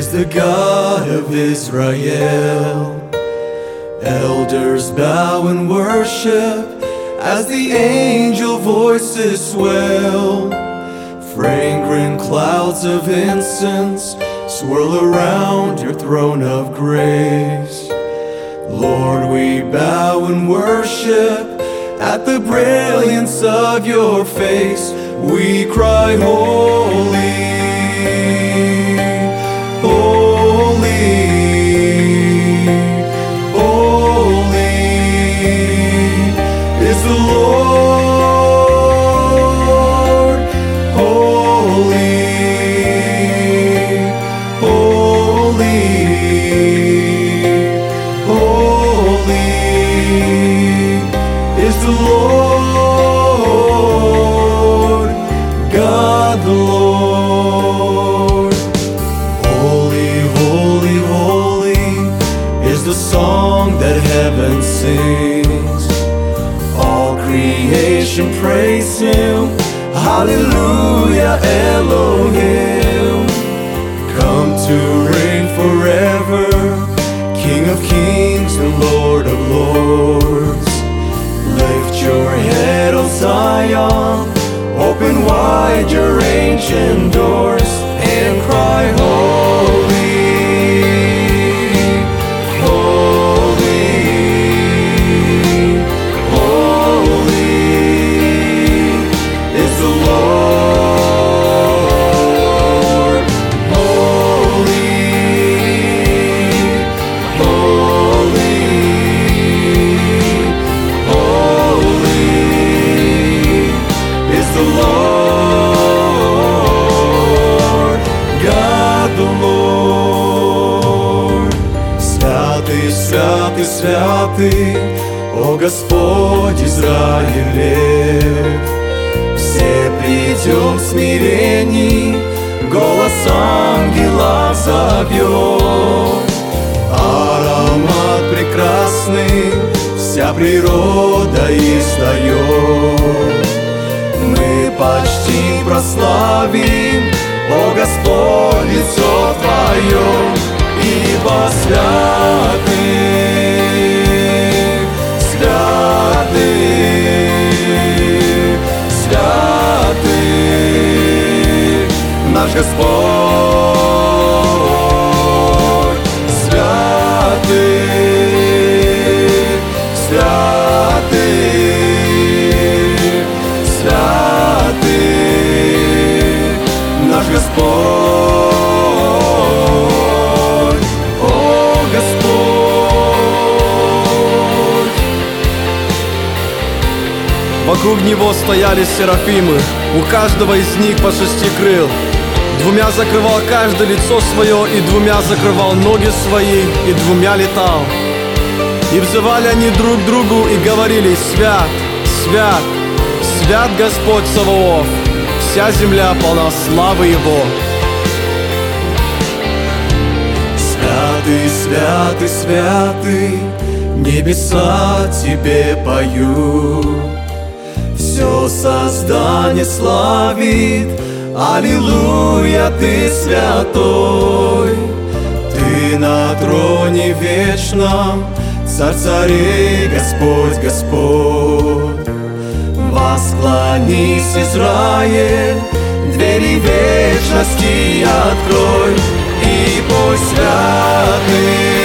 is the God of Israel. Elders bow in worship as the angel voices swell. Fragrant clouds of incense swirl around your throne of grace. Lord, we bow in worship at the brilliance of your face. We cry, holy, holy, holy is the Lord. Holy, holy, holy is the Lord, God the Lord. Holy, holy, holy is the song that heaven sings. All creation praise Him. Hallelujah, Elohim. Come to reign forever, King of kings and Lord of lords. Lift your head, O Zion, open wide your ancient doors, and cry, holy, holy, holy is the Lord. Holy, holy, holy is the Lord, God the Lord. Святый, святый, святый, о Господь Израилев. Все придем в смирении, голос ангела зовет. Аромат прекрасный вся природа издает. Мы почти прославим, о Господь, лицо Твое, ибо святый, святый, святый наш Господь. Святый, святый, святый наш Господь, о Господь. Вокруг него стояли серафимы, у каждого из них по 6 крыл. 2 закрывал каждое лицо свое, и 2 закрывал ноги свои, и 2 летал. И взывали они друг к другу и говорили: свят, свят, свят Господь Саваоф, вся земля полна славы Его. Святый, святый, святый, небеса Тебе поют. Все создание славит, аллилуйя, Ты святой. Ты на троне вечном, Царь царей, Господь Господь. Восклонись, Израиль, двери вечности открой, и пусть святый